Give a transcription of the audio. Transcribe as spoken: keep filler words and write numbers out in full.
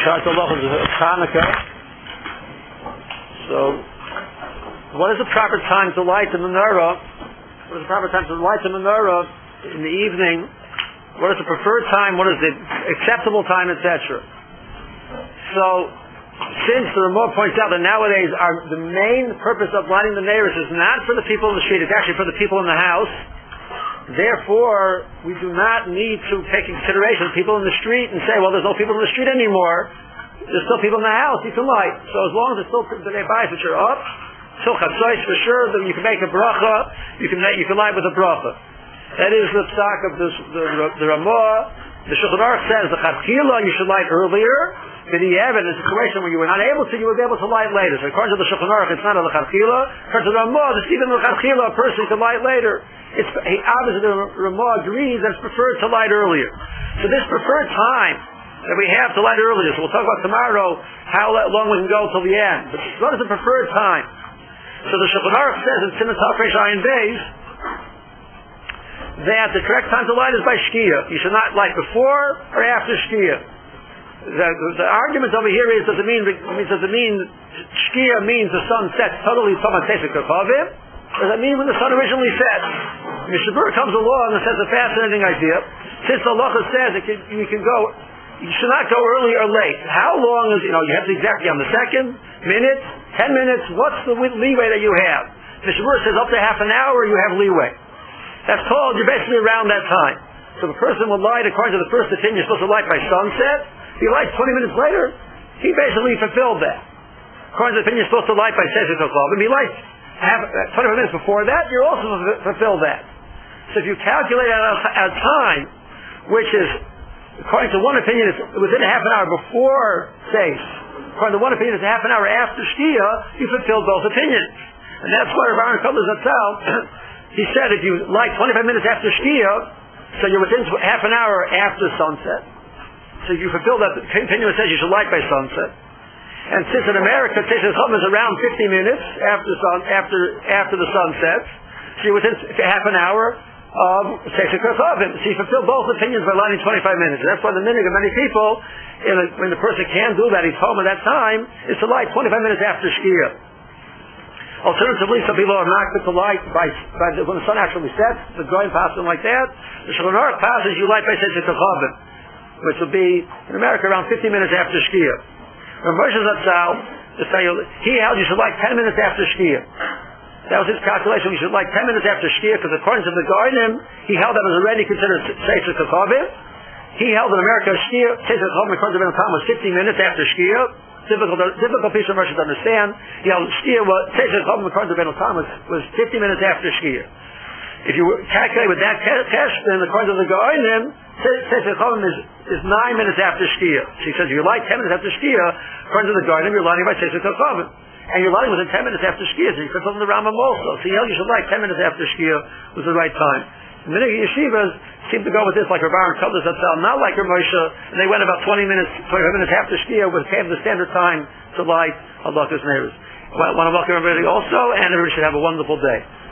start the halachas of Hanukkah. So, what is the proper time to light the menorah? What is the proper time to light the menorah in the evening? What is the preferred time? What is the acceptable time, et cetera? So, since the Ramah points out that nowadays our, the main purpose of lighting the menorahs is not for the people in the street, it's actually for the people in the house. Therefore, we do not need to take into consideration people in the street and say, well, there's no people in the street anymore. There's still people in the house. You can light. So as long as there's still the bayis which are up, till chatzos for sure, then you can make a bracha. You can make, you can light with a bracha. That is the psak of the the, the Ramah. The Shulchan Aruch says the chatchila you should light earlier. But the evidence, in a situation where you were not able to, you would be able to light later. So according to the Shulchan Aruch, it's not a lechatchila. According to the Ramah, it's even the lechatchila, a person can light later. It's obviously the Ramah agrees that it's preferred to light earlier. So this preferred time that we have to light earlier. So we'll talk about tomorrow how long we can go till the end. But what is the preferred time? So the Shulchan Aruch says in Siman Tov Reish Ayin Beis that the correct time to light is by Shkia. You should not light before or after Shkia. The, the, the argument over here is, does it mean, does it mean Shkia means the sun sets totally Tomat Tesek Kachavim? Or does it mean when the sun originally sets? Mishabur comes along and says a fascinating idea. Since the halacha says it can, you can go, you should not go early or late. How long is, you know, you have to exactly on the second, minute, ten minutes, what's the leeway that you have? Mishabur says up to half an hour you have leeway. That's called, you're basically around that time. So the person will light, according to the first opinion, you're supposed to light by sunset. If he lights twenty minutes later, he basically fulfilled that. According to the opinion, you're supposed to light by Seshet O'Clav. If he lights half, uh, twenty-five minutes before that, you're also f- fulfilled that. So if you calculate out a, a time, which is, according to one opinion, is within a half an hour before Seis. According to one opinion, it's a half an hour after Shkia, you fulfilled both opinions. And that's why Rav Aaron Kotler Zatzal, he said if you light twenty-five minutes after Shkia, so you're within half an hour after sunset. So you fulfill that opinion that says you should light by sunset. And since in America, Tisha Chum is around fifty minutes after sun, after after the sun sets, so you're within half an hour of Tisha Kachavim. So you fulfill both opinions by lighting twenty-five minutes. And that's why the minhag of many people, in a, when the person can't do that, he's home at that time, is to light twenty-five minutes after Shkia. Alternatively, some people are not to light by, by the, when the sun actually sets, the going passing like that. The Shulchan Aruch passes, you light by Tisha Kachavim, which will be, in America, around fifty minutes after Shkia. When Moshe Zatzal, he held you should light ten minutes after Shkia. That was his calculation. You should light ten minutes after Shkia, because according to the Garden, he held that was already considered Seiser Kachavim. He held in America, Shkia, Seiser Kachavim, according to Ben Tam, was fifty minutes after Shkia. Difficult, difficult piece of Moshe to understand. He held Shkia, Seiser Kachavim, according to Ben Tam, was, was fifty minutes after Shkia. If you calculate with that cash, then according to the Garden, Seiser Kachavim is is nine minutes after Shkia. She says, if you light ten minutes after Shkia, according to the Garden, you're lighting by Seiser Kachavim. And you're lighting within ten minutes after Shkia, so you could from the Rambam also. So you know you should light ten minutes after Shkia was the right time. The minhag yeshivas seem to go with this like Rav Aaron Kotler Zatzal, not like Rav Moshe, and they went about twenty minutes, twenty-five minutes after Shkia, which came the standard time to light Halachas Neiros. I want to welcome everybody also, and everybody should have a wonderful day.